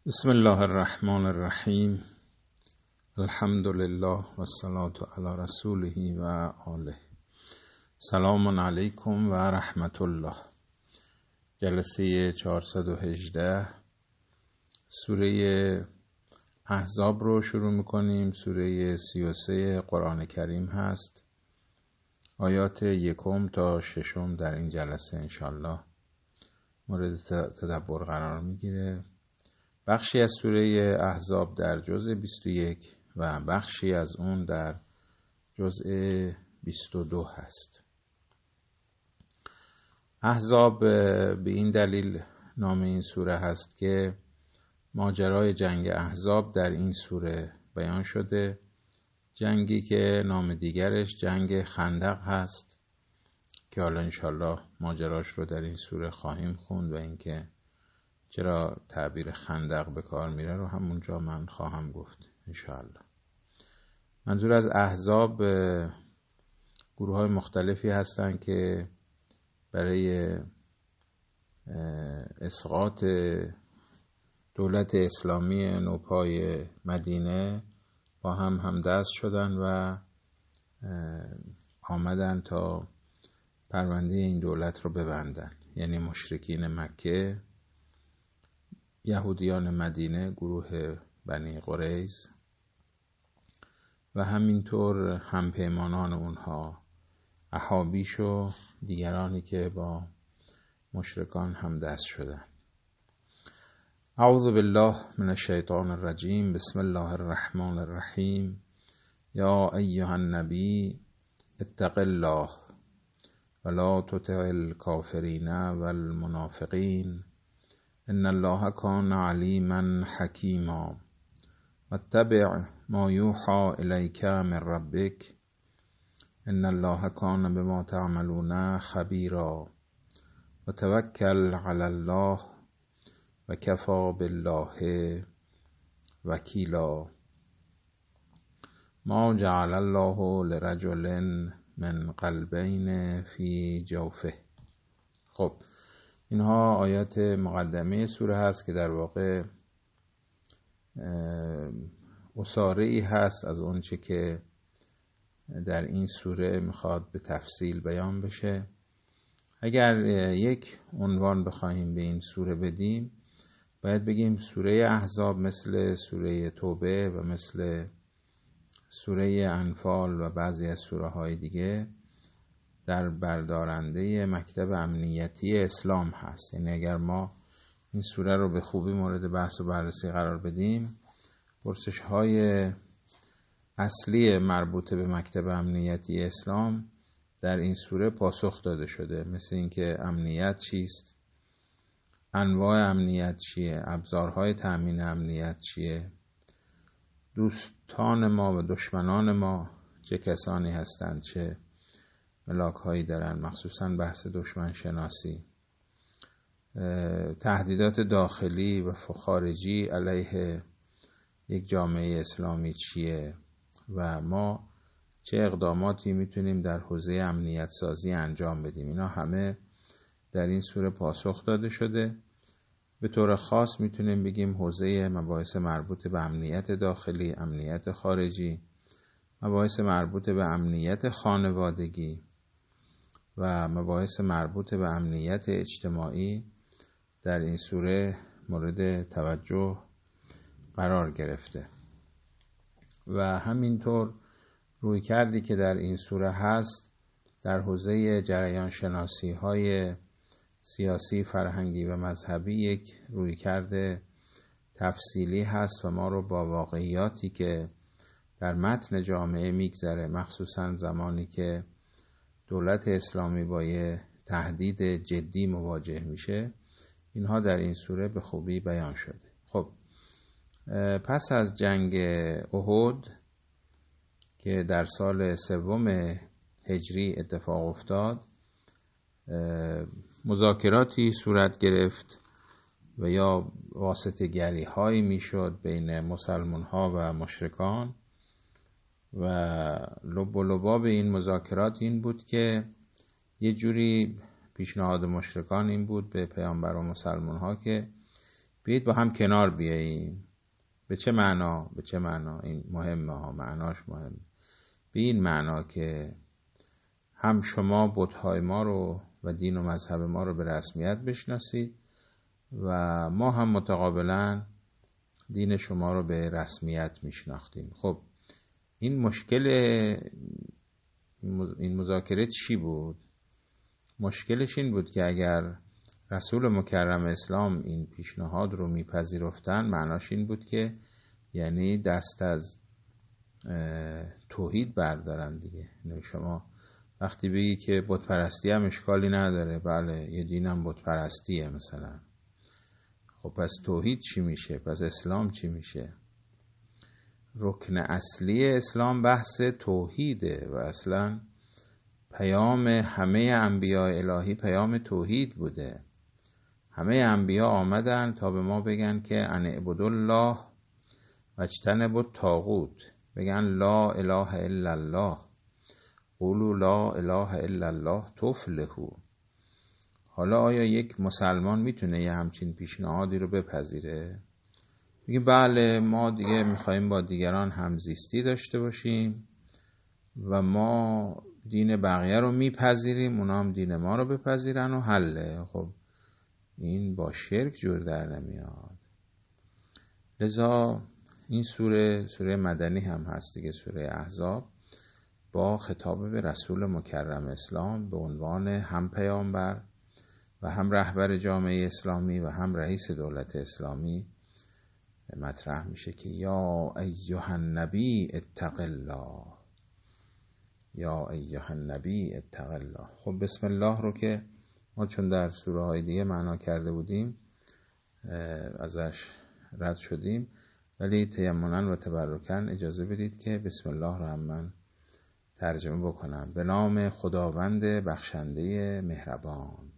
بسم الله الرحمن الرحیم. الحمد لله و الصلاة علی رسوله و آله. سلام علیکم و رحمت الله. جلسه 418 سوره احزاب رو شروع میکنیم. سوره 33 قرآن کریم هست. آیات 1 تا 6 در این جلسه انشالله مورد تدبر قرار میگیره. بخشی از سوره احزاب در جزء 21 و بخشی از اون در جزء 22 هست. احزاب به این دلیل نام این سوره هست که ماجرای جنگ احزاب در این سوره بیان شده، جنگی که نام دیگرش جنگ خندق هست که حالا انشالله ماجراش رو در این سوره خواهیم خوند و اینکه چرا تعبیر خندق به کار میره رو همونجا من خواهم گفت انشاءالله. منظور از احزاب گروه های مختلفی هستن که برای اسقاط دولت اسلامی نوپای مدینه با هم همدست شدن و آمدن تا پرونده این دولت رو ببندن، یعنی مشرکین مکه، یهودیان مدینه، گروه بنی قریظ و همینطور همپیمانان اونها احابیش و دیگرانی که با مشرکان همدست شدن. اعوذ بالله من الشیطان الرجیم. بسم الله الرحمن الرحیم. یا ایها النبی اتق الله ولا تطع الکافرین والمنافقین ان الله کان علیما حکیما واتبع ما یوحى الیک من ربک ان الله کان بما تعملون خبیرا وتوکل علی الله وکفی بالله وکیلا ما جعل الله لرجل من قلبین فی جوفه. خب اینها آیات مقدمه سوره هست که در واقع اساره‌ای هست از اونچه که در این سوره میخواد به تفصیل بیان بشه. اگر یک عنوان بخواهیم به این سوره بدیم باید بگیم سوره احزاب مثل سوره توبه و مثل سوره انفال و بعضی از سوره های دیگه در بردارنده مکتب امنیتی اسلام هست. یعنی اگر ما این سوره رو به خوبی مورد بحث و بررسی قرار بدیم، پرسش های اصلی مربوط به مکتب امنیتی اسلام در این سوره پاسخ داده شده، مثل اینکه امنیت چیست، انواع امنیت چیه، ابزارهای تأمین امنیت چیه، دوستان ما و دشمنان ما چه کسانی هستند، چه ملاک هایی دارن، مخصوصا بحث دشمن شناسی، تهدیدات داخلی و خارجی علیه یک جامعه اسلامی چیه و ما چه اقداماتی میتونیم در حوزه امنیت سازی انجام بدیم. اینا همه در این سوره پاسخ داده شده. به طور خاص میتونیم بگیم حوزه مباحث مربوط به امنیت داخلی، امنیت خارجی، مباحث مربوط به امنیت خانوادگی و مباحث مربوط به امنیت اجتماعی در این سوره مورد توجه قرار گرفته و همینطور روی کردی که در این سوره هست در حوزه جریان شناسی های سیاسی، فرهنگی و مذهبی یک روی کرده تفصیلی هست و ما رو با واقعیاتی که در متن جامعه میگذره، مخصوصا زمانی که دولت اسلامی با یه تهدید جدی مواجه میشه، اینها در این سوره به خوبی بیان شده. خب پس از جنگ احد که در سال 3 هجری اتفاق افتاد، مذاکراتی صورت گرفت و یا واسطه گری هایی میشد بین مسلمان ها و مشرکان و لب و لباب این مذاکرات این بود که یه جوری پیشنهاد مشرکان این بود به پیامبر و مسلمان ها که بیایید با هم کنار بیاییم. به چه معنا؟ به چه معنا؟ این مهمه ها، معناش مهمه. به این معنا که هم شما بت‌های ما رو و دین و مذهب ما رو به رسمیت بشناسید و ما هم متقابلا دین شما رو به رسمیت میشناختیم. خب این مشکل این مذاکره چی بود؟ مشکلش این بود که اگر رسول مکرم اسلام این پیشنهاد رو میپذیرفتن، معناش این بود که یعنی دست از توحید بردارن دیگه. شما وقتی بگی که بت پرستی هم اشکالی نداره، بله یه دینم بت پرستیه مثلا، خب پس توحید چی میشه؟ پس اسلام چی میشه؟ رکن اصلی اسلام بحث توحیده و اصلا پیام همه انبیاء الهی پیام توحید بوده. همه انبیا آمدن تا به ما بگن که ان اعبدوا الله واجتنبوا الطاغوت، بگن لا اله الا الله، قولوا لا اله الا الله تفلحوا. حالا آیا یک مسلمان میتونه یه همچین پیشنهادی رو بپذیره؟ میگه بله ما دیگه میخوایم با دیگران همزیستی داشته باشیم و ما دین بقیه رو میپذیریم، اونا هم دین ما رو بپذیرن و حله. خب این با شرک جور در نمیاد. لذا این سوره مدنی هم هست دیگه، سوره احزاب، با خطاب به رسول مکرم اسلام به عنوان هم پیامبر و هم رهبر جامعه اسلامی و هم رئیس دولت اسلامی مطرح میشه که یا ایها النبی اتق الله، یا ایها النبی اتق الله. خب بسم الله رو که ما چون در سوره های دیگه معنا کرده بودیم ازش رد شدیم، ولی تیمنا و تبرکن اجازه بدید که بسم الله رو هم من ترجمه بکنم. به نام خداوند بخشنده مهربان.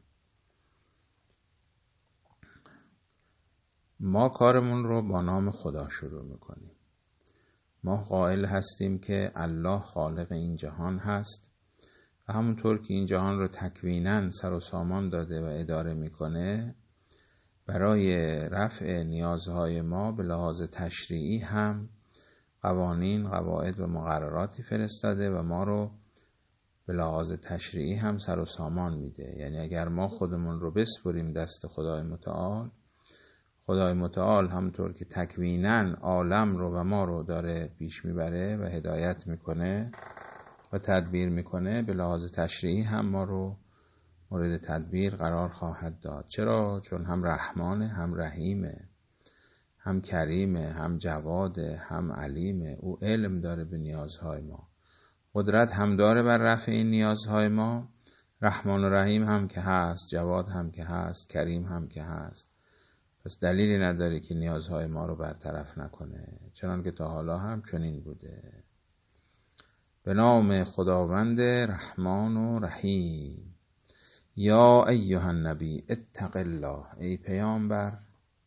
ما کارمون رو با نام خدا شروع میکنیم. ما قائل هستیم که الله خالق این جهان هست و همونطور که این جهان رو تکویناً سر و سامان داده و اداره میکنه، برای رفع نیازهای ما به لحاظ تشریعی هم قوانین، قواعد و مقرراتی فرستاده و ما رو به لحاظ تشریعی هم سر و سامان میده. یعنی اگر ما خودمون رو بسپریم دست خدای متعال، خدای متعال همونطور که تکویناً عالم رو و ما رو داره پیش میبره و هدایت میکنه و تدبیر میکنه، به لحاظ تشریعی هم ما رو مورد تدبیر قرار خواهد داد. چرا؟ چون هم رحمانه، هم رحیمه، هم کریمه، هم جواده، هم علیمه. او علم داره به نیازهای ما، قدرت هم داره بر رفع این نیازهای ما. رحمان و رحیم هم که هست، جواد هم که هست، کریم هم که هست، پس دلیلی نداره که نیازهای ما رو برطرف نکنه، چنان که تا حالا هم چنین بوده. به نام خداوند رحمان و رحیم. یا ایها النبی اتق الله، ای پیامبر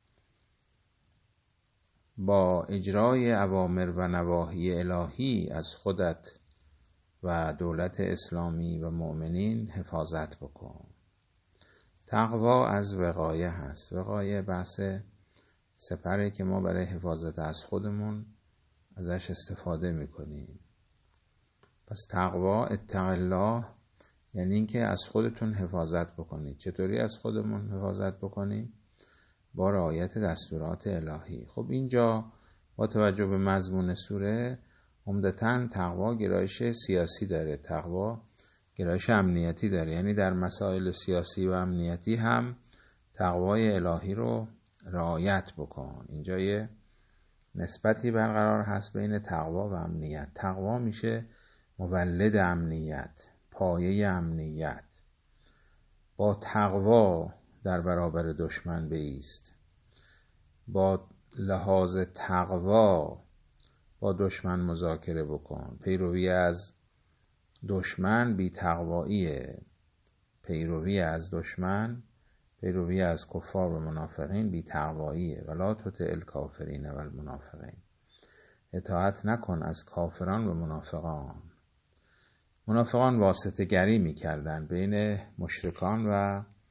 با اجرای اوامر و نواهی الهی از خودت و دولت اسلامی و مؤمنین حفاظت بکن. تقوا از وقایه هست. وقایه بحث سپره که ما برای حفاظت از خودمون ازش استفاده میکنیم. پس تقوا، اتق الله، یعنی اینکه از خودتون حفاظت بکنید. چطوری از خودمون حفاظت بکنیم؟ با رعایت دستورات الهی. خب اینجا با توجه به مضمون سوره عمدتاً تقوا گرایش سیاسی داره، تقوا گرایش امنیتی داره. یعنی در مسائل سیاسی و امنیتی هم تقوای الهی رو رعایت بکن. اینجا یه نسبتی برقرار هست بین تقوا و امنیت. تقوا میشه مولد امنیت، پایه امنیت. با تقوا در برابر دشمن بایست، با لحاظ تقوا با دشمن مذاکره بکن. پیروی از دشمن بی تقواییه. پیروی از دشمن، پیروی از کفار و منافقین بی تقواییه. ولا تطع الکافرین و المنافقین، اطاعت نکن از کافران و منافقان. منافقان واسطه گری میکردن بین مشرکان و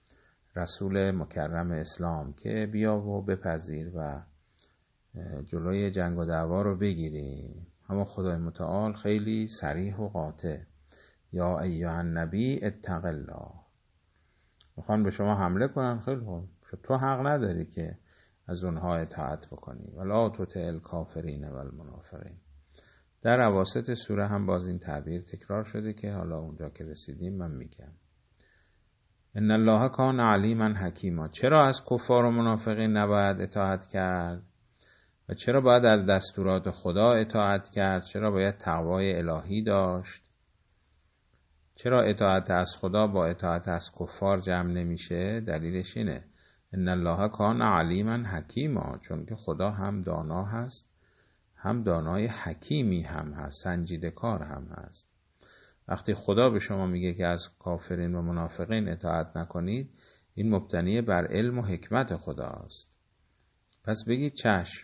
رسول مکرم اسلام که بیا و بپذیر و جلوی جنگ و دعوا رو بگیری. اما خدای متعال خیلی صریح و قاطع، یا ایها النبی اتق الله. میخوان به شما حمله کنن، خیلی خوب، تو حق نداری که از اونها اطاعت بکنی. ولا تطع الکافرین و المنافقین. در اواسط سوره هم باز این تعبیر تکرار شده که حالا اونجا که رسیدیم من میگم. ان الله کان علیما حکیما. چرا از کفار و منافقین نباید اطاعت کرد و چرا باید از دستورات خدا اطاعت کرد؟ چرا باید تقوای الهی داشت؟ چرا اطاعت از خدا با اطاعت از کفار جمع نمیشه؟ دلیلش اینه ان الله کان علیما حکیما، چون که خدا هم دانا هست، هم دانای حکیمی هم هست، سنجیده کار هم هست. وقتی خدا به شما میگه که از کافرین و منافقین اطاعت نکنید، این مبتنی بر علم و حکمت خداست. پس بگید چشم.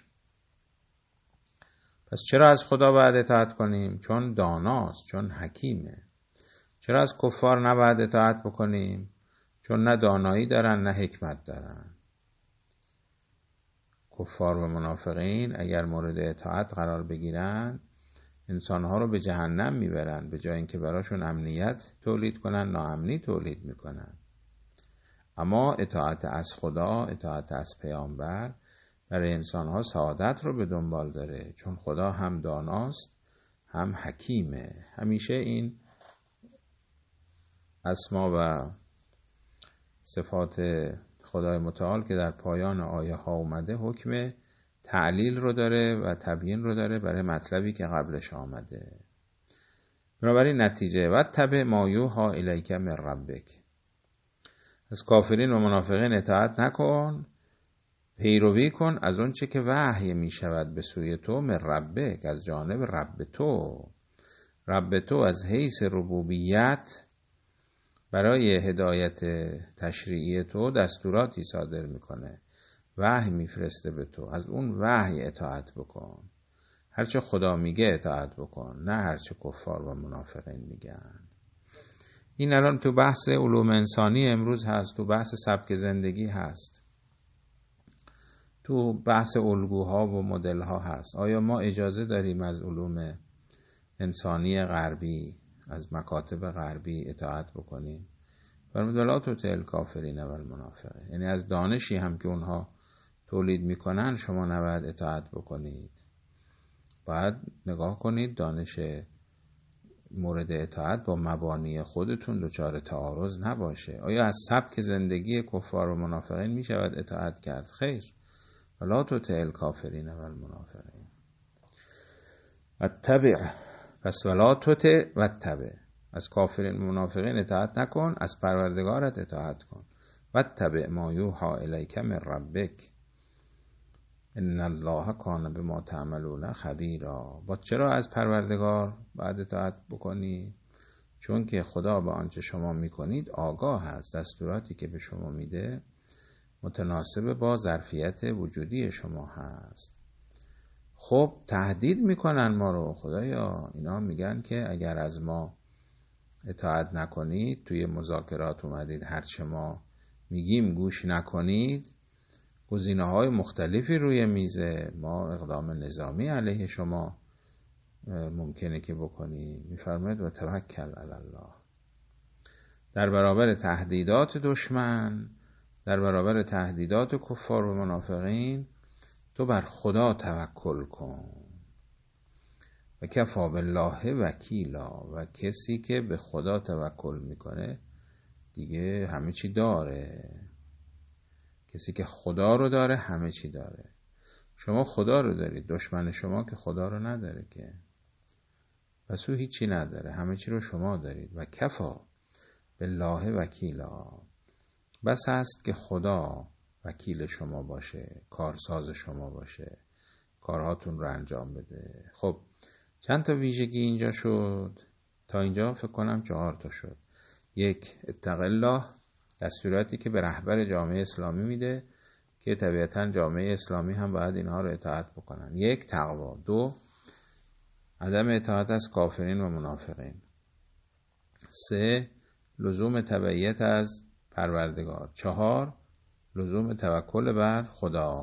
پس چرا از خدا باید اطاعت کنیم؟ چون داناست، چون حکیمه. چرا از کفار نباید اطاعت بکنیم؟ چون نه دانایی دارن نه حکمت دارن. کفار و منافقین اگر مورد اطاعت قرار بگیرن، انسانها رو به جهنم میبرن، به جای اینکه براشون امنیت تولید کنن ناامنی تولید میکنن. اما اطاعت از خدا، اطاعت از پیامبر برای انسانها سعادت رو به دنبال داره، چون خدا هم داناست هم حکیمه. همیشه این اسما و صفات خدای متعال که در پایان آیه ها اومده حکم تعلیل رو داره و تبیین رو داره برای مطلبی که قبلش آمده. بنابراین نتیجه واتبع ما یوحی الیک من ربک. از کافرین و منافقین اطاعت نکن، پیروی کن از اون چه که وحی می شود به سوی تو، من ربک، از جانب رب تو. رب تو از حیث ربوبیت برای هدایت تشریعی تو دستوراتی صادر میکنه، وحی میفرسته به تو، از اون وحی اطاعت بکن. هرچه خدا میگه اطاعت بکن، نه هرچه کفار و منافقین میگن. این الان تو بحث علوم انسانی امروز هست، تو بحث سبک زندگی هست، تو بحث الگوها و مدل‌ها هست. آیا ما اجازه داریم از علوم انسانی غربی، از مکاتب غربی اطاعت بکنیم؟ فرمود ولا تطع الکافرین و المنافقین. یعنی از دانشی هم که اونها تولید میکنن شما نباید اطاعت بکنید. باید نگاه کنید دانش مورد اطاعت با مبانی خودتون دچار تعارض نباشه. آیا از سبک زندگی کفار و منافقین میشود اطاعت کرد؟ خیر. ولا تطع الکافرین و المنافقین واتبع. پس ولا تطع واتبع، از کافرین و منافقین اطاعت نکن، از پروردگارت اطاعت کن. واتبع ما یوحی الیک من ربک ان الله کان بما تعملون خبیرا. با چرا از پروردگار باید اطاعت بکنی؟ چون که خدا به آنچه شما میکنید آگاه هست. دستوراتی که به شما میده متناسب با ظرفیت وجودی شما هست. خب تهدید میکنن ما رو، خدایا اینا میگن که اگر از ما اطاعت نکنید، توی مذاکرات اومدید هرچه ما میگیم گوش نکنید، گزینه‌های مختلفی روی میزه، ما اقدام نظامی علیه شما ممکنه که بکنیم. میفرماید و توکل علی الله. در برابر تهدیدات دشمن، در برابر تهدیدات کفار و منافقین، تو بر خدا توکل کن. و کفی بالله وکیلا. و کسی که به خدا توکل میکنه دیگه همه چی داره. کسی که خدا رو داره همه چی داره. شما خدا رو دارید، دشمن شما که خدا رو نداره که، پس او هیچی نداره، همه چی رو شما دارید. و کفی بالله وکیلا. بس هست که خدا وکیل شما باشه، کارساز شما باشه، کارهاتون رو انجام بده. خب چند تا ویژگی اینجا شد؟ تا اینجا فکر کنم 4 تا شد. 1 اتق الله، دستوراتی که به رهبر جامعه اسلامی میده که طبیعتاً جامعه اسلامی هم باید اینها رو اطاعت بکنن. 1 تقوا. 2 عدم اطاعت از کافرین و منافقین. 3 لزوم تبعیت از پروردگار. 4 لزوم توکل بر خدا.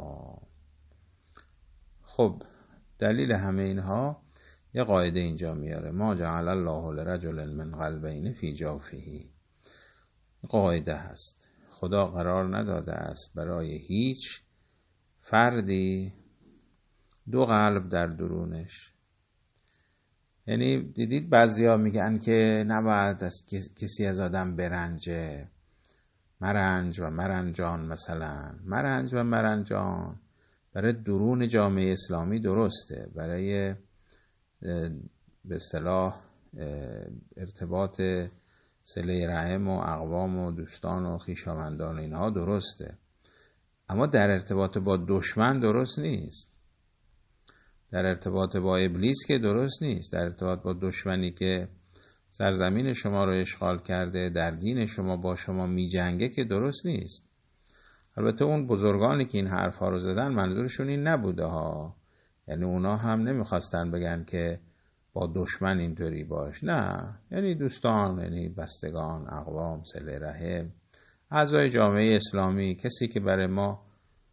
خب دلیل همه اینها یه قاعده اینجا میاره: ما جعل الله لرجل من قلبین فی جوفه. قاعده هست خدا قرار نداده است برای هیچ فردی 2 قلب در درونش. یعنی دیدید بعضیا میگن که نباید از کسی از آدم برنجه، مرنج و مرنجان. مثلا مرنج و مرنجان برای درون جامعه اسلامی درسته، برای به اصطلاح ارتباط صله رحم و اقوام و دوستان و خویشاوندان اینها درسته، اما در ارتباط با دشمن درست نیست. در ارتباط با ابلیس که درست نیست. در ارتباط با دشمنی که سرزمین شما رو اشغال کرده، در دین شما با شما می جنگه که درست نیست. البته اون بزرگانی که این حرفا رو زدن منظورشون این نبوده ها، یعنی اونا هم نمیخواستن بگن که با دشمن اینطوری باش، نه، یعنی دوستان، یعنی بستگان، اقوام، صله رحم، اعضای جامعه اسلامی، کسی که برای ما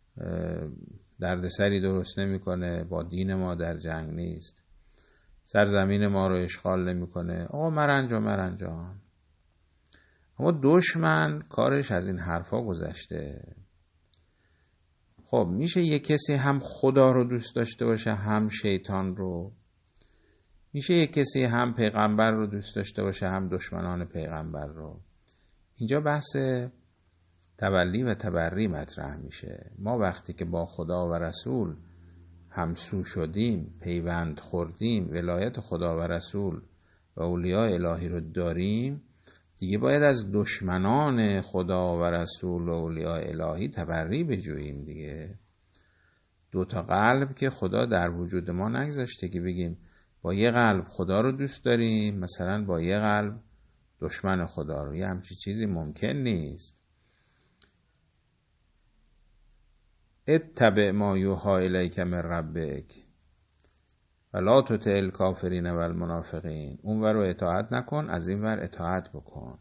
دردسری درست نمیکنه، با دین ما در جنگ نیست، سرزمین ما رو اشغال نمیکنه، آقا مرنج و مرنجان. اما دشمن کارش از این حرفا گذشته. خب میشه یک کسی هم خدا رو دوست داشته باشه هم شیطان رو، میشه یک کسی هم پیغمبر رو دوست داشته باشه هم دشمنان پیغمبر رو. اینجا بحث تولی و تبری مطرح میشه. ما وقتی که با خدا و رسول همسو شدیم، پیوند خوردیم، ولایت خدا و رسول و اولیاء الهی رو داریم، دیگه باید از دشمنان خدا و رسول و اولیاء الهی تبری بجوییم دیگه. 2 قلب که خدا در وجود ما نگذاشته که بگیم با یه قلب خدا رو دوست داریم، مثلا با یه قلب دشمن خدا رو. یه همچی چیزی ممکن نیست. اتبع ما یوحی الیک من ربک ولا تطع الکافرین و المنافقین. اون ور رو اطاعت نکن، از این ور اطاعت بکن.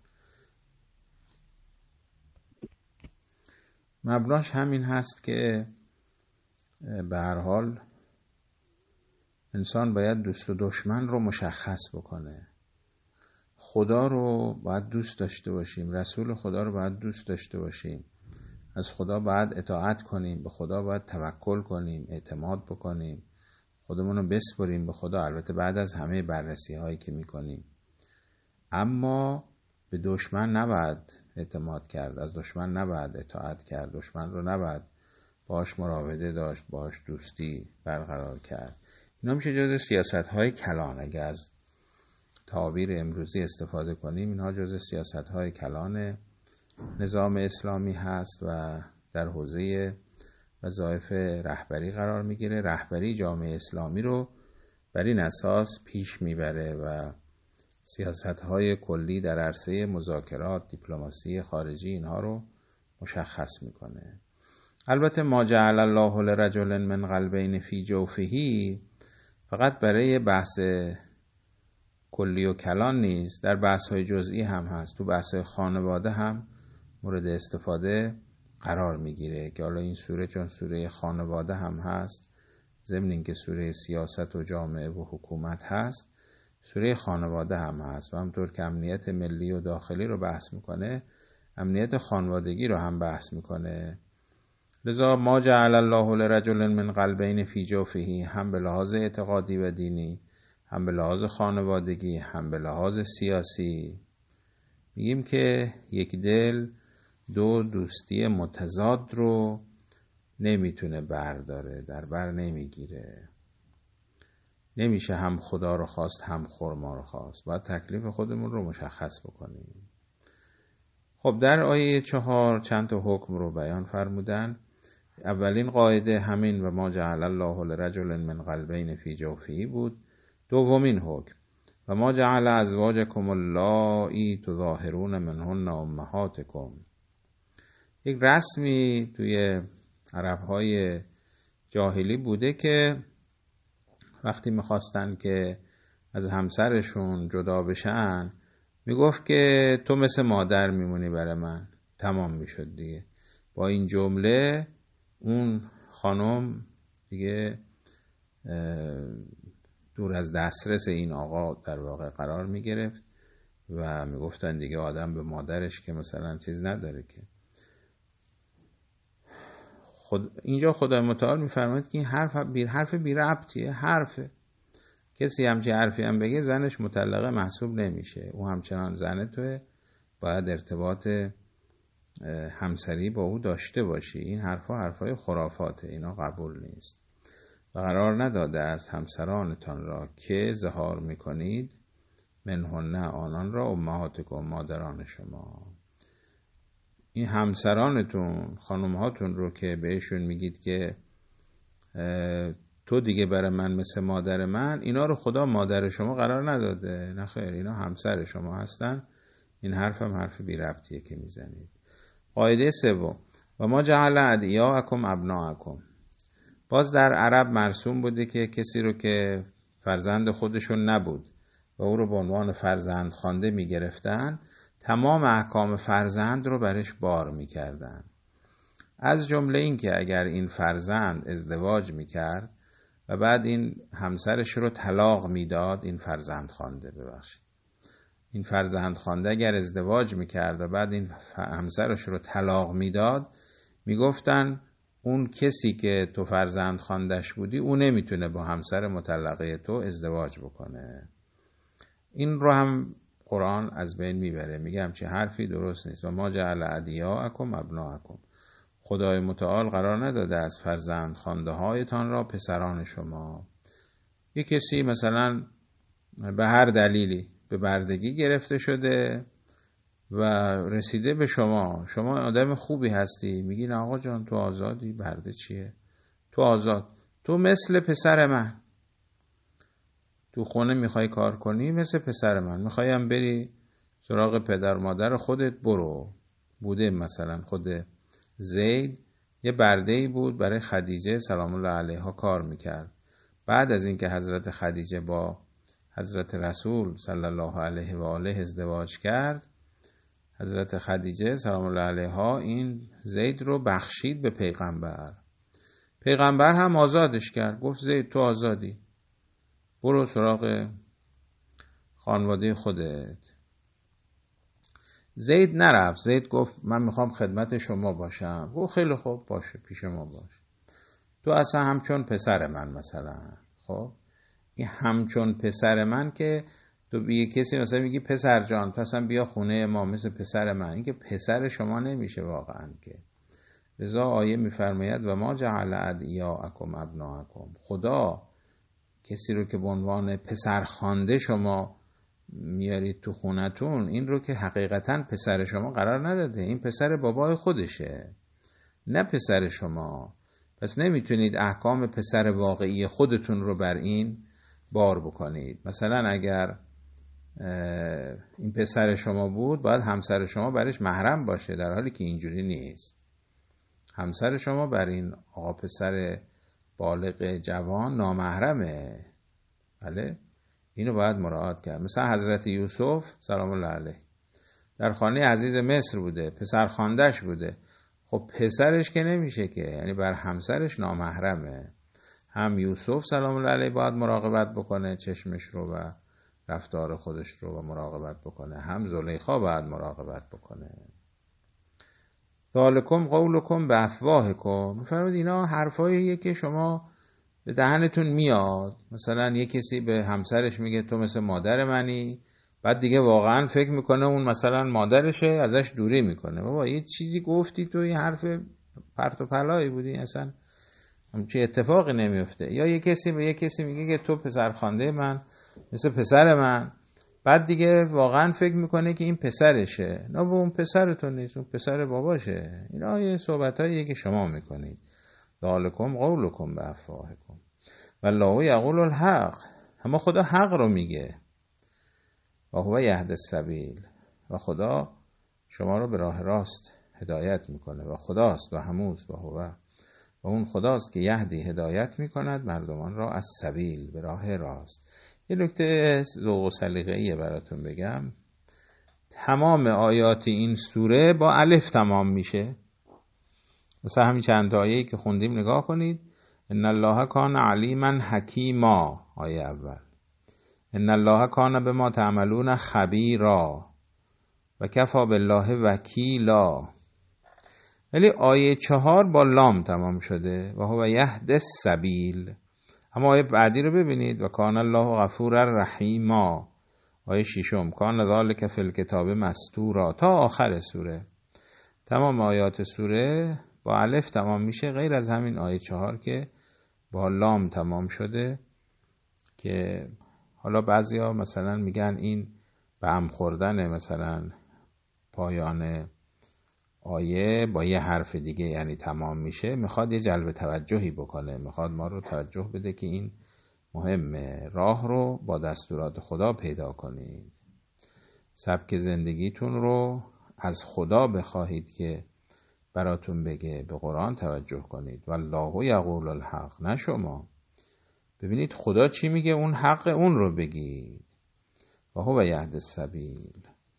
مبناش همین هست که به هر حال انسان باید دوست و دشمن رو مشخص بکنه. خدا رو باید دوست داشته باشیم، رسول خدا رو باید دوست داشته باشیم، از خدا باید اطاعت کنیم، به خدا باید توکل کنیم، اعتماد بکنیم، خودمون رو بسپریم به خدا، البته بعد از همه بررسی هایی که میکنیم. اما به دشمن نباید اعتماد کرد، از دشمن نباید اطاعت کرد، دشمن رو نباید باهاش مراوده داشت، باهاش دوستی برقرار کرد. اینا میشه جز سیاست های کلان. اگه از تعابیر امروزی استفاده کنیم، اینها جز سیاست های کلان نظام اسلامی هست و در حوزه وظایف رهبری قرار میگیره. رهبری جامعه اسلامی رو بر این اساس پیش میبره و سیاست‌های کلی در عرصه مذاکرات، دیپلماسی خارجی اینها رو مشخص میکنه. البته ما جعل الله لرجل من قلبین فی جوفه فقط برای بحث کلی و کلان نیست، در بحث‌های جزئی هم هست. تو بحث‌های خانواده هم مورد استفاده قرار میگیره که حالا این سوره چون سوره خانواده هم هست، ضمن اینکه سوره سیاست و جامعه و حکومت هست، سوره خانواده هم هست و همطور که امنیت ملی و داخلی رو بحث میکنه، امنیت خانوادگی رو هم بحث میکنه. لذا ما جعل الله لرجل من قلبین فی جوفه، هم به لحاظ اعتقادی و دینی، هم به لحاظ خانوادگی، هم به لحاظ سیاسی، میگیم که یک دل 2 دوستی متضاد رو نمیتونه برداره، در بر نمیگیره. نمیشه هم خدا رو خواست هم خرما رو خواست، باید تکلیف خودمون رو مشخص بکنیم. خب در آیه 4 چند تا حکم رو بیان فرمودن. اولین قاعده همین و ما جعل الله لرجل من قلبین فی جوفه بود. دومین حکم و ما جعل ازواجکم اللایی تظاهرون منهن امهاتکم. یک رسمی توی عرب‌های جاهلی بوده که وقتی میخواستن که از همسرشون جدا بشن میگفت که تو مثل مادر میمونی برای من، تمام میشد دیگه. با این جمله اون خانم دیگه دور از دسترس این آقا در واقع قرار میگرفت و میگفتن دیگه آدم به مادرش که مثلا چیز نداره که. اینجا خدای متعال میفرماید که این حرف بی ربطیه. حرفه، کسی همچه حرفی هم بگه زنش مطلقه محسوب نمیشه، او همچنان زن توه، باید ارتباط همسری با او داشته باشی. این حرفای خرافاته، اینا قبول نیست. و قرار نداده از همسرانتان را که ظهار میکنید منهن آنان را امهاتکم، مادران شما. این همسرانتون، خانمهاتون رو که بهشون میگید که تو دیگه برای من مثل مادر من، اینا رو خدا مادر شما قرار نداده. نه خیر، اینا همسر شما هستن. این حرف هم حرف بی ربطیه که میزنید. قاعده سوم، و ما جعل ادعیاءکم ابناءکم. باز در عرب مرسوم بوده که کسی رو که فرزند خودشون نبود و او رو به عنوان فرزند خوانده میگرفتن، تمام احکام فرزند رو برش بار میکردن. از جمله این که اگر این فرزند ازدواج میکرد و بعد این همسرش رو طلاق میداد، این فرزند خوانده اگر ازدواج میکرد و بعد این همسرش رو طلاق میداد، میگفتن اون کسی که تو فرزند خواندش بودی، اون نمیتونه با همسر مطلقه تو ازدواج بکنه. این رو هم قرآن از بین میبره، میگه همچه حرفی درست نیست. و ما جعل ادعیاءکم ابناءکم. خدای متعال قرار نداده از فرزند خوانده هایتان را پسران شما. یک کسی مثلا به هر دلیلی به بردگی گرفته شده و رسیده به شما آدم خوبی هستی، میگین آقا جان تو آزادی، برده چیه، تو آزاد، تو مثل پسر من، تو خونه میخوای کار کنی مثل پسر من، میخوایم بری سراغ پدر مادر خودت برو. بوده مثلا خود زید یه برده‌ای بود برای خدیجه سلام الله علیها کار میکرد. بعد از اینکه حضرت خدیجه با حضرت رسول صلی الله علیه و آله ازدواج کرد، حضرت خدیجه سلام الله علیها این زید رو بخشید به پیغمبر. پیغمبر هم آزادش کرد، گفت زید تو آزادی، برو سراغ خانواده خودت. زید نرفت، زید گفت من میخوام خدمت شما باشم. گفت خیلی خوب، باشه پیش ما باش، تو اصلا همچون پسر من مثلا. خب این همچون پسر من که تو به کسی مثلا میگی پسر جان تو اصلا بیا خونه ما مثل پسر من، این که پسر شما نمیشه واقعا که. لذا آیه میفرماید و ما جعل ادعیاءکم ابناءکم. خدا کسی رو که به عنوان پسر خوانده شما میارید تو خونتون، این رو که حقیقتا پسر شما قرار نداده. این پسر بابای خودشه، نه پسر شما. پس نمیتونید احکام پسر واقعی خودتون رو بر این بار بکنید. مثلا اگر این پسر شما بود، باید همسر شما برش محرم باشه، در حالی که اینجوری نیست. همسر شما بر این آقا پسر بالغ جوان نامحرمه. بله، اینو باید مراعات کرد. مثلا حضرت یوسف سلام الله علیه در خانه عزیز مصر بوده، پسر خواندش بوده. خب پسرش که نمیشه که، یعنی بر همسرش نامحرمه. هم یوسف سلام الله علیه باید مراقبت بکنه، چشمش رو و رفتار خودش رو و مراقبت بکنه، هم زلیخا باید مراقبت بکنه. ذالکم قولکم بافواهکم. میفرمود اینا حرفاییه که شما به دهنتون میاد. مثلا یه کسی به همسرش میگه تو مثل مادر منی، بعد دیگه واقعا فکر میکنه اون مثلا مادرشه، ازش دوری میکنه. بابا یه چیزی گفتی تو، این حرف پرت و پلایی بودی، اصلا همچین اتفاقی نمیفته. یا یه کسی به یه کسی میگه که تو پسرخوانده من مثل پسر من، بعد دیگه واقعا فکر میکنه که این پسرشه. نه با اون پسرتون نیست، اون پسر باباشه. اینا یه صحبتاییه که شما میکنید. ذالکم قولکم بافواهکم والله یقول الحق. اما خدا حق رو میگه. و هو یهدی السبیل. و خدا شما رو به راه راست هدایت میکنه. و خداست و هموست و هو، و اون خداست که یهدی هدایت میکند مردمان را از سبیل، به راه راست. یه نکته ذوق و سلیقه‌ای براتون بگم. تمام آیات این سوره با الف تمام میشه. مثلا همین چند آیه‌ای که خوندیم نگاه کنید. ان الله کان علیما حکیما، آیه اول. ان الله کان بما تعملون خبیرا و کفی بالله وکیلا. ولی آیه 4 با لام تمام شده و هو یهدی السبیل. اما آیه بعدی رو ببینید. و کان الله غفورا رحیما، آیه 6 کان ذلک فی الکتاب مسطورا تا آخر سوره. تمام آیات سوره با الف تمام میشه غیر از همین آیه 4 که با لام تمام شده، که حالا بعضیا مثلا میگن این به هم خوردن مثلا پایان آیه با یه حرف دیگه یعنی تمام میشه، میخواد یه جلب توجهی بکنه، میخواد ما رو توجه بده که این مهمه، راه رو با دستورات خدا پیدا کنید، سبک زندگیتون رو از خدا بخواهید که براتون بگه، به قرآن توجه کنید. والله یقول الحق، نه شما. ببینید خدا چی میگه، اون حق اون رو بگید. و هو یهدی السبیل.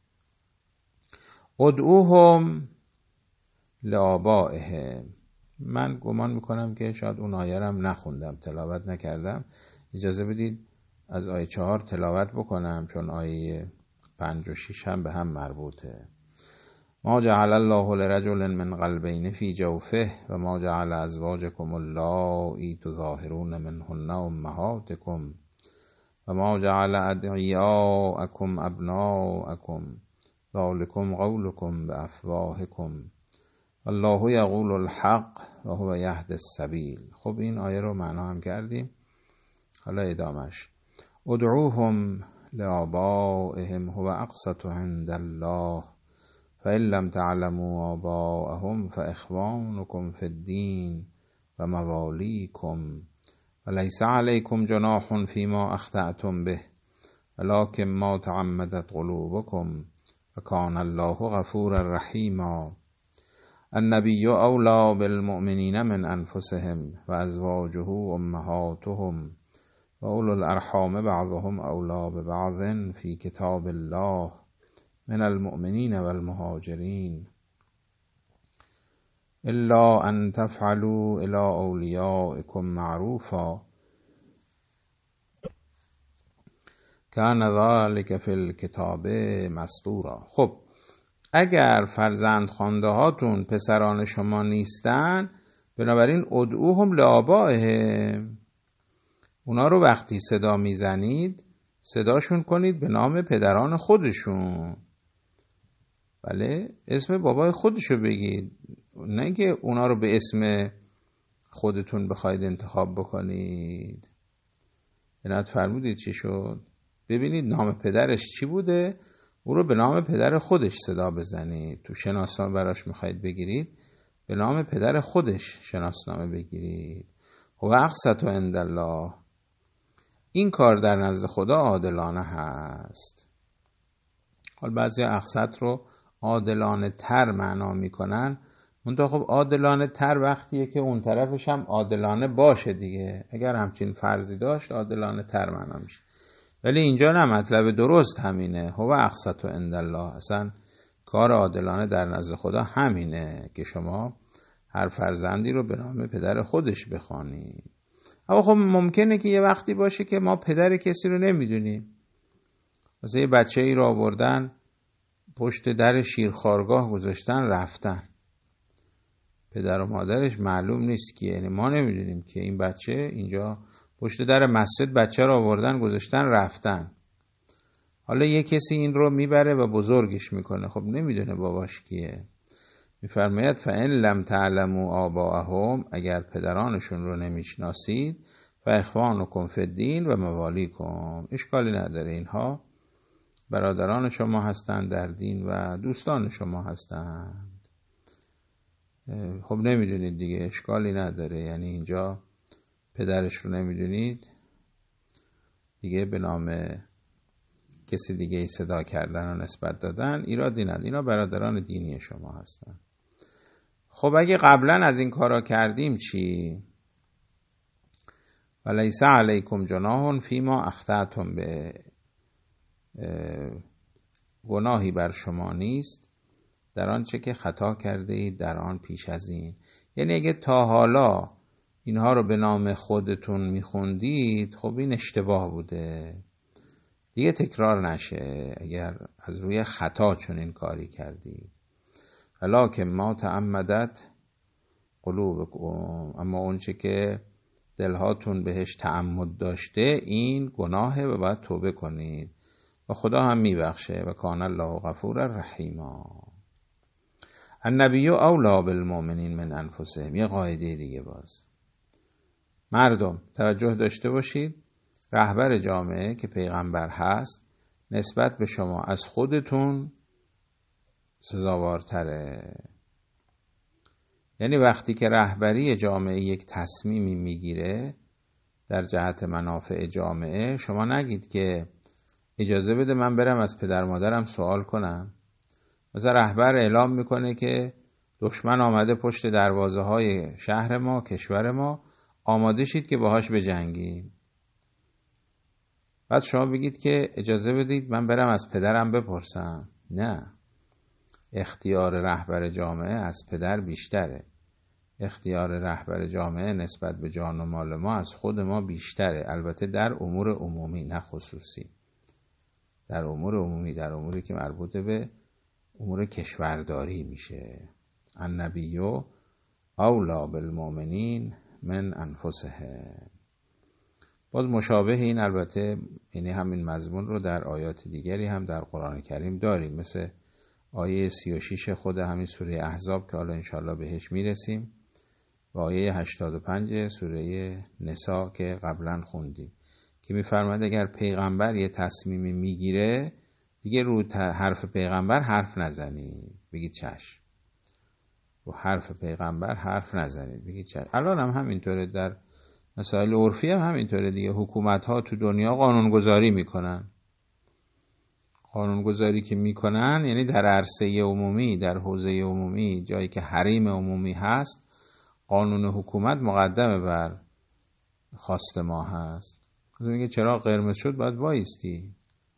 ادعوهم لآبائهم. من گمان میکنم که شاید اون آیه رو نخوندم، تلاوت نکردم. اجازه بدید از آیه 4 تلاوت بکنم، چون آیه 5 و 6 هم به هم مربوطه. ما جعل الله لرجل من قلبین فی جوفه و ما جعل ازواجکم اللائی تظاهرون منهن امهاتکم و ما جعل ادعیاءکم ابناءکم ذالکم قولکم بافواهکم الله یقول الحق و هو یهدی السبیل. خب این آیه رو معنا هم کردیم، حالا ادامش. ادعوهم لآبائهم هو اقسط عند الله فإن لم تعلموا آباءهم فإخوانكم في الدين ومواليكم وليس عليكم جناح فيما أخطأتم به ولكن ما تعمدت قلوبكم وكان الله غفورا رحيما. النبي أولى بالمؤمنين من أنفسهم وأزواجه أمهاتهم وأولو الأرحام بعضهم أولى ببعض في كتاب الله من المؤمنین و المهاجرین الا ان تفعلوا الى اولیائکم معروفا کان ذلک فی الکتاب مسطورا. خب اگر فرزند خوانده هاتون پسران شما نیستن، بنابراین ادعوهم لآبائهم، اونا رو وقتی صدا میزنید صداشون کنید به نام پدران خودشون. بله، اسم بابای خودشو بگید، نه که اونا رو به اسم خودتون بخواید انتخاب بکنید. عنایت فرمودید چی شد؟ ببینید نام پدرش چی بوده، او رو به نام پدر خودش صدا بزنید. تو شناسنامه براش میخواید بگیرید، به نام پدر خودش شناسنامه بگیرید. و اقسط عند الله، این کار در نزد خدا عادلانه هست. حال بعضی اقسط رو عادلانه تر معنا میکنن، منتها خب عادلانه تر وقتیه که اون طرفش هم عادلانه باشه دیگه. اگر همچین فرضی داشت عادلانه تر معنا میشه، ولی اینجا نه، مطلب درست همینه. هو اقسط عند الله، اصلا کار عادلانه در نزد خدا همینه که شما هر فرزندی رو به نام پدر خودش بخوانید. اما خب ممکنه که یه وقتی باشه که ما پدر کسی رو نمیدونیم. مثلا یه بچه ای رو آوردن پشت در شیرخوارگاه گذاشتن رفتن، پدر و مادرش معلوم نیست کیه، یعنی ما نمیدونیم که این بچه اینجا پشت در مسجد بچه رو آوردن گذاشتن رفتن. حالا یه کسی این رو میبره و بزرگش میکنه، خب نمیدونه باباش کیه. میفرماید فإن لم تعلموا آباءهم، اگر پدرانشون رو نمیشناسید، فاخوانکم فی الدین و موالیکم، اشکالی نداره، اینها برادران شما هستند در دین و دوستان شما هستند. خب نمیدونید دیگه، اشکالی نداره، یعنی اینجا پدرش رو نمیدونید دیگه، به نام کسی دیگه صدا کردن و نسبت دادن ایرادی نداره، اینا برادران دینی شما هستن. خب اگه قبلا از این کارا کردیم چی؟ ولیس علیکم جناح فیما اخطأتم به، گناهی بر شما نیست در آنچه که خطا کرده اید در آن پیش از این. یعنی اگه تا حالا اینها رو به نام خودتون میخوندید، خب این اشتباه بوده، دیگه تکرار نشه اگر از روی خطا چون این کاری کردید. ولکن ما تعمدت قلوبکم، اما اونچه که دلهاتون بهش تعمد داشته این گناهه و باید توبه کنید و خدا هم میبخشه و کان الله غفور رحیما. النبی اولی بالمؤمنین من انفسهم. یه قاعده دیگه باز، مردم توجه داشته باشید، رهبر جامعه که پیغمبر هست نسبت به شما از خودتون سزاوارتره. یعنی وقتی که رهبری جامعه یک تصمیمی میگیره در جهت منافع جامعه، شما نگید که اجازه بده من برم از پدر مادرم سوال کنم. مثلا رهبر اعلام میکنه که دشمن آمده پشت دروازه های شهر ما، کشور ما، آماده شید که باهاش بجنگیم. بعد شما بگید که اجازه بدید من برم از پدرم بپرسم. نه، اختیار رهبر جامعه از پدر بیشتره. اختیار رهبر جامعه نسبت به جان و مال ما از خود ما بیشتره، البته در امور عمومی نه خصوصی. در امور عمومی، در اموری که مربوط به امور کشورداری میشه. النبی اولی بالمؤمنین من انفسهم. باز مشابه این، البته یعنی همین مضمون رو در آیات دیگری هم در قرآن کریم داریم، مثل آیه 36 خود همین سوره احزاب که حالا انشاءالله بهش میرسیم و آیه 85 سوره نساء که قبلا خوندیم که میفرماید اگر پیغمبر یه تصمیمی میگیره دیگه رو حرف پیغمبر حرف نزنید، بگید چشم. رو حرف پیغمبر حرف نزنید، بگید چشم. الان هم همینطوره، در مسائل عرفی هم همینطوره دیگه. حکومت ها تو دنیا قانونگذاری میکنن. قانونگذاری که میکنن یعنی در عرصه عمومی، در حوزه عمومی، جایی که حریم عمومی هست، قانون حکومت مقدم بر خواست ما هست. میگه چراغ قرمز شد باید وایستی.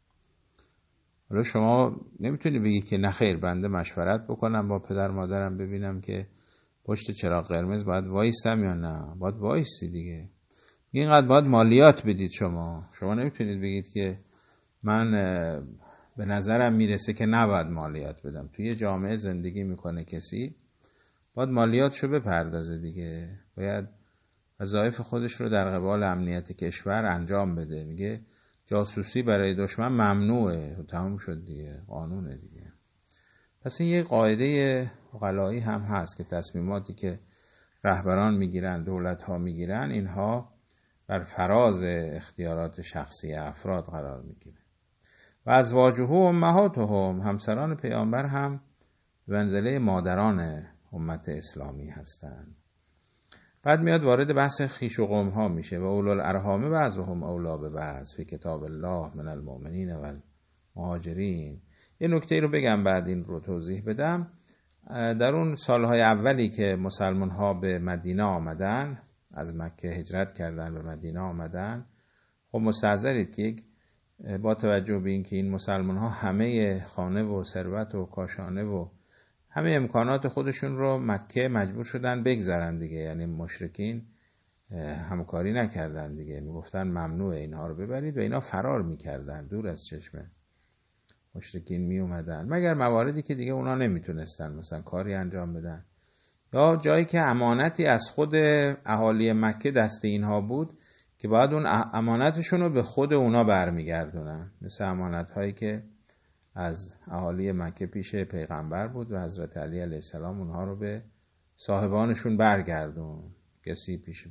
حالا شما نمیتونی بگی که نخیر بنده مشورت بکنم با پدر مادرم ببینم که پشت چراغ قرمز باید وایستم یا نه. باید وایستی دیگه. اینقدر باید مالیات بدید. شما نمیتونید بگید که من به نظرم میرسه که نباید مالیات بدم. توی جامعه زندگی میکنه کسی، باید مالیاتشو بپردازه دیگه. باید وظایف خودش رو در قبال امنیت کشور انجام بده. میگه جاسوسی برای دشمن ممنوعه، تموم شد دیگه، قانونه دیگه. پس این یه قاعده غلایی هم هست که تصمیماتی که رهبران میگیرن، دولت ها میگیرن، اینها بر فراز اختیارات شخصی افراد قرار میگیره. و ازواجه و امهاتهم، همسران پیامبر هم به منزله مادران امت اسلامی هستند. بعد میاد وارد بحث خویش و قوم ها میشه. و اولو الارحام بعضهم اولی ببعض فی کتاب الله من المؤمنین و المهاجرین. یه نکته رو بگم بعد این رو توضیح بدم. در اون سالهای اولی که مسلمان ها به مدینه آمدن، از مکه هجرت کردن به مدینه آمدن، خب مستحضرید که با توجه به اینکه این مسلمان ها همه خانه و ثروت و کاشانه و همه امکانات خودشون رو مکه مجبور شدن بگذارن دیگه، یعنی مشرکین همکاری نکردن دیگه، میگفتن ممنوعه اینها رو ببرید و اینا فرار میکردن، دور از چشم مشرکین می اومدن، مگر مواردی که دیگه اونا نمیتونستن مثلا کاری انجام بدن، یا جایی که امانتی از خود اهالی مکه دست اینها بود که باید اون امانتشون رو به خود اونا برمیگردونن، مثل امانت هایی که از اهالی مکه پیش پیغمبر بود و حضرت علی علیه السلام اونها رو به صاحبانشون برگردون. کسی پیش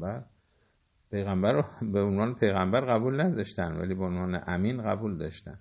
پیغمبر رو به عنوان پیغمبر قبول نداشتن ولی به عنوان امین قبول داشتن،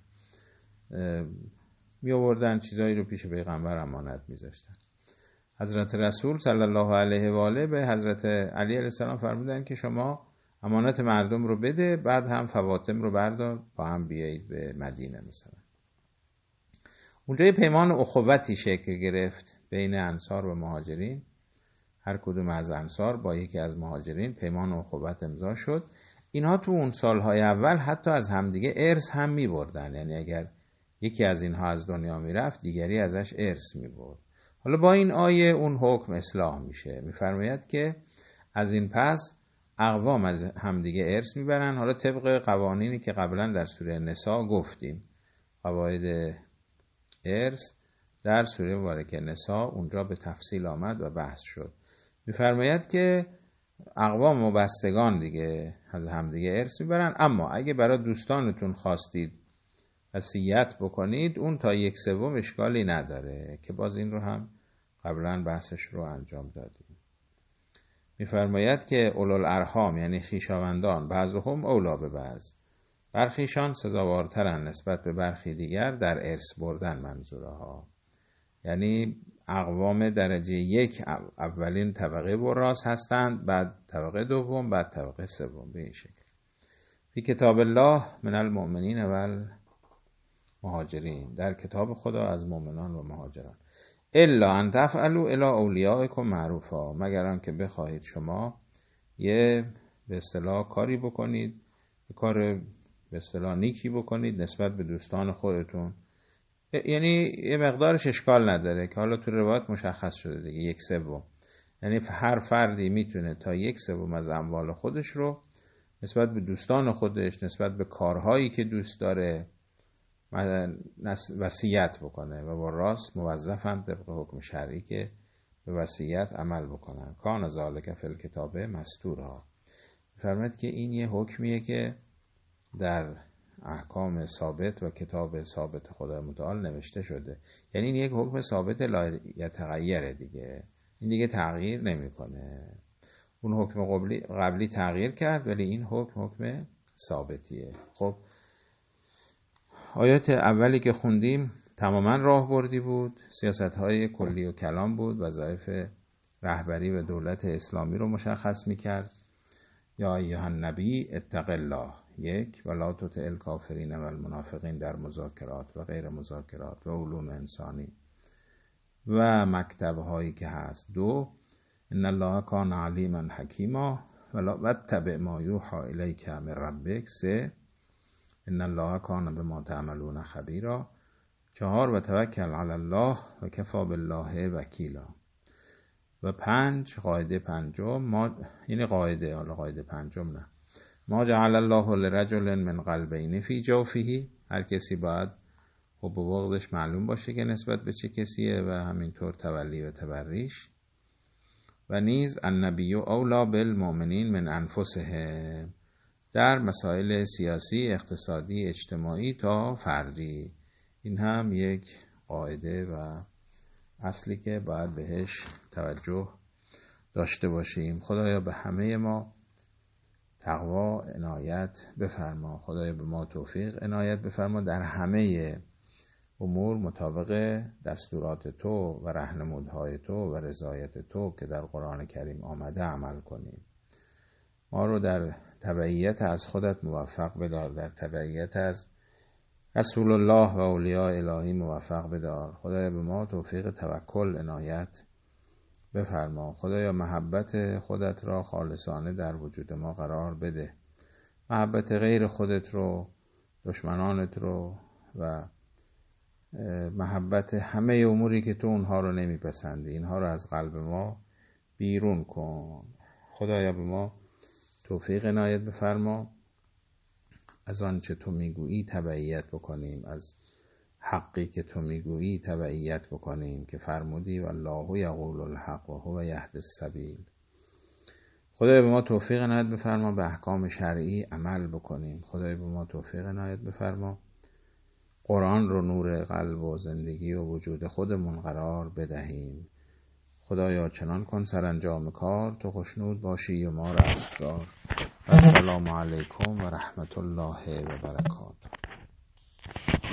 می آوردن چیزایی رو پیش پیغمبر امانت میذاشتن. حضرت رسول صلی الله علیه و آله به حضرت علی علیه السلام فرمودن که شما امانت مردم رو بده، بعد هم فواطم رو بردار با هم بیایید به مدینه. مثلا اونجا یه پیمان اخوتی شکل گرفت بین انصار و مهاجرین. هر کدوم از انصار با یکی از مهاجرین پیمان اخوت امضا شد. اینها تو اون سالهای اول حتی از همدیگه ارث هم می بردن، یعنی اگر یکی از اینها از دنیا میرفت، دیگری ازش ارث میبرد. حالا با این آیه اون حکم اصلاح میشه. میفرماید که از این پس اقوام از همدیگه ارث میبرن. حالا طبق قوانینی که قبلا در سوره نساء گفتیم، قواعد ارث در سوره مبارکه نساء اونجا به تفصیل آمد و بحث شد. میفرماید که اقوام و بستگان دیگه از همدیگه ارث میبرن، اما اگه برای دوستانتون خواستید وصیت بکنید، اون تا 1/3 اشکالی نداره، که باز این رو هم قبلا بحثش رو انجام دادیم. میفرماید که اولوالارحام یعنی خویشاوندان بعضهم اولی به بعض، برخیشان سزاوارترن نسبت به برخی دیگر در ارث بردن منظوره ها. یعنی اقوام درجه 1 اولین طبقه وراث هستند، بعد طبقه دوم، بعد طبقه سوم. به این شکل فی کتاب الله من المؤمنین و المهاجرین، در کتاب خدا از مؤمنان و مهاجران. الا ان تفعلوا الی اولیائکم معروفا، مگر آنکه بخواهید شما یه به اصطلاح کاری بکنید، کار به اصطلاح نیکی بکنید نسبت به دوستان خودتون. یعنی یه مقدارش اشکال نداره که حالا تو روایت مشخص شده دیگه 1/3. یعنی هر فردی میتونه تا 1/3 از اموال خودش رو نسبت به دوستان خودش، نسبت به کارهایی که دوست داره وصیت بکنه و با راست موظفن طبق حکم شرعی که به وصیت عمل بکنن. کان ذالک فی الکتاب مسطورا. فرمود که این یه حکمیه که در احکام ثابت و کتاب ثابت خدای متعال نوشته شده. یعنی این یک حکم ثابت لا یتغیره دیگه، این دیگه تغییر نمیکنه. اون حکم قبلی تغییر کرد، ولی این حکم ثابتیه. خب آیات اولی که خوندیم تماما راهبردی بود، سیاست‌های کلی و کلام بود، وظایف رهبری و دولت اسلامی رو مشخص می‌کرد. یا ایها النبی اتق الله، 1 ولا تطع الکافرین و المنافقین در مذاکرات و غیر مذاکرات و علوم انسانی و مکتب‌هایی که هست. 2 ان الله کان علیما حکیما و تبع ما یوحی الیک من ربک. 3 ان الله کان بما تعملون خبیرا. 4 و توکل علی الله و کفی بالله وکیلا. و 5 قاعده پنجم، یعنی قاعده پنجم نه، ما جعل الله لرجل من قلبین فی جوفه، هر کسی باید حب و بغضش معلوم باشه که نسبت به چه کسیه و همینطور تولی و تبریش. و نیز النبی اولی بالمؤمنین من انفسهم، در مسائل سیاسی، اقتصادی، اجتماعی تا فردی. این هم یک قاعده و اصلی که باید بهش توجه داشته باشیم. خدایا به همه ما تقوا عنایت بفرما، خدایا به ما توفیق عنایت بفرما در همه امور مطابق دستورات تو و راهنمودهای تو و رضایت تو که در قرآن کریم آمده عمل کنیم. ما رو در تبعیت از خودت موفق بدار، در تبعیت از رسول الله و اولیاء الهی موفق بدار. خدایا به ما توفیق توکل عنایت بفرما. خدایا محبت خودت را خالصانه در وجود ما قرار بده، محبت غیر خودت رو، دشمنانت رو و محبت همه اموری که تو اونها رو نمیپسندی، اینها رو از قلب ما بیرون کن. خدایا به ما توفیق عنایت بفرما، از آنچه تو میگویی تبعیت بکنیم، از حقی که تو میگویی تبعیت بکنیم که فرمودی والله یقول الحق و هو یهدی السبیل. خدای به ما توفیق عنایت بفرما به احکام شرعی عمل بکنیم. خدای به ما توفیق عنایت بفرما قرآن رو نور قلب و زندگی و وجود خودمون قرار بدهیم. خدایا چنان کن سرانجام کار تو خوشنود باشی و ما رستگار. السلام علیکم و رحمت الله و برکاته.